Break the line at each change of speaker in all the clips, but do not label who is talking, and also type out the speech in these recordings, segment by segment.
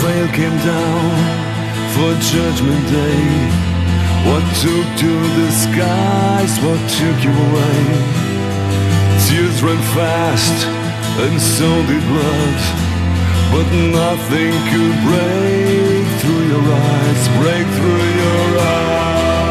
veil came down for Judgment Day. What took to the skies, what took you away? Tears ran fast and so did blood, but nothing could break through your eyes, break through your eyes.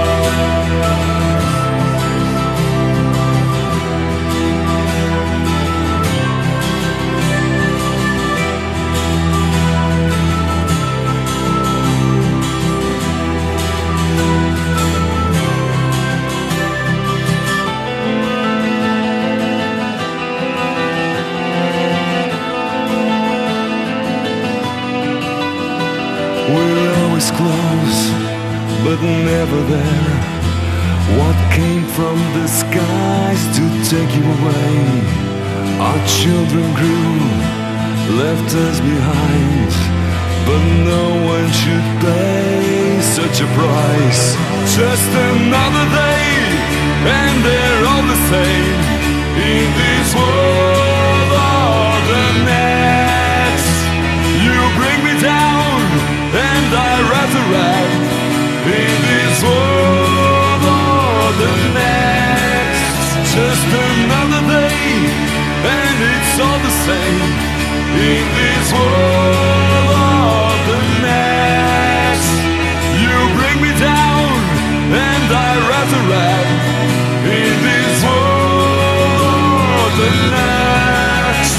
We're always close, but never there. What came from the skies to take you away? Our children grew, left us behind, but no one should pay such a price. Just another day, and they're all the same in this world or the next. You bring me down, and I resurrect in this world or the next. Just another day, and it's all the same in this world or the next. You bring me down, and I resurrect in this world or the next.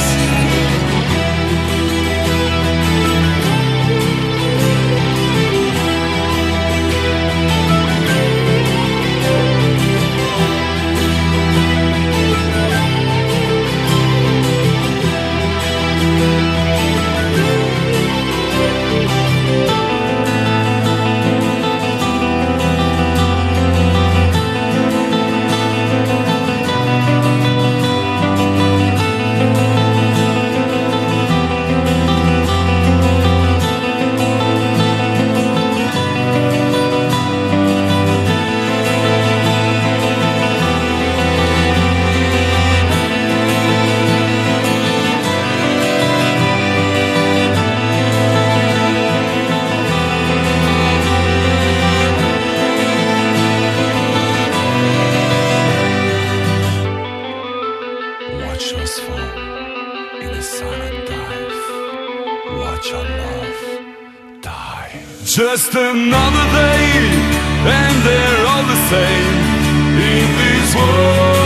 Watch us fall in a silent dive. Watch our love die. Just another day, and they're all the same in this world.